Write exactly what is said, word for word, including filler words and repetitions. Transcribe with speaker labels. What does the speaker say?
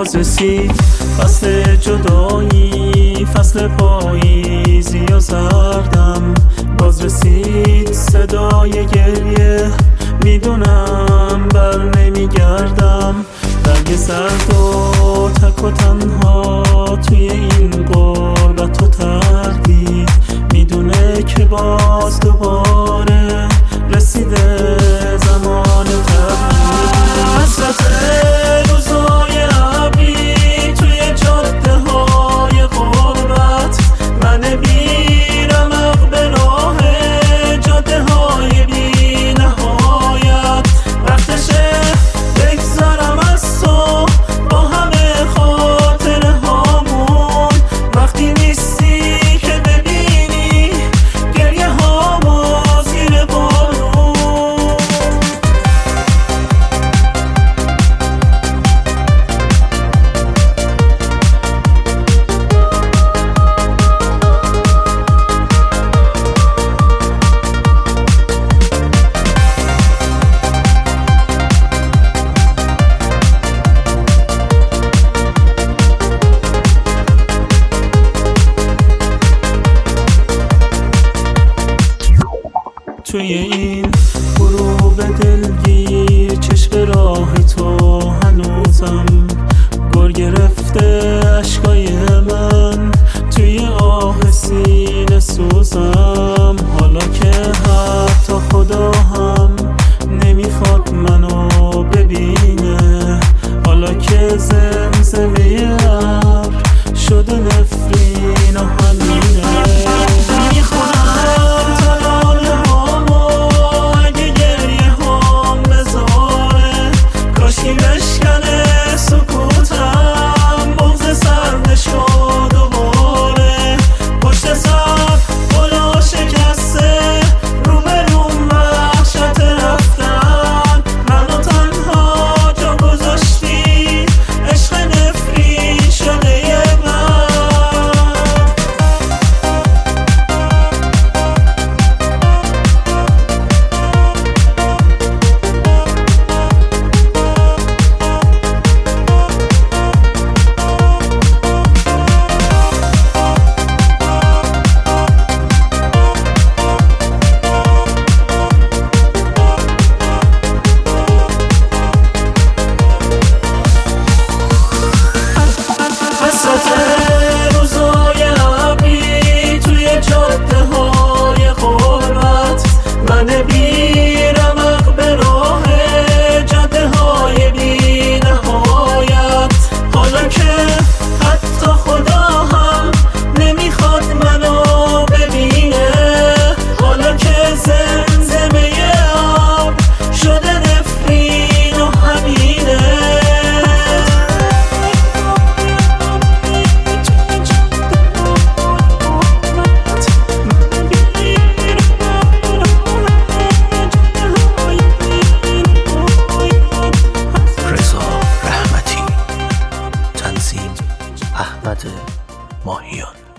Speaker 1: باز رسید فصل جدایی، فصل پاییزی و سردم. باز رسید صدای گریه، میدونم بر نمیگردم. برگ سرد و تک و تنها توی این غربت و تردید، میدونه که باز دوباره رسیده زمان تغییر. حسرت روزای ابری توی جاده های غربت، من بیرمق به راه جاده های بی نهایت. وقتشه بگذرم از تو با همه خاطره هامون، وقتی نیستی که ببینی گریه هامو زیر بارون. توی این غروب دلگیر چشم راه تو هنوزم گر گرفته اشکای من، توی آه سینه سوزم. حالا که حتی خدا هم نمیخواد منو ببینه، حالا که زمزمه ابر شده نفرین و همینه. روزای ابری توی جاده های غربت، من بیرمق به راه جاده های بی نهایت. حالا که حتی خدا هم نمیخواد منو ببینه، حالا که زمزمه ابر شده نفرین و همینه.
Speaker 2: احمد ماهیان.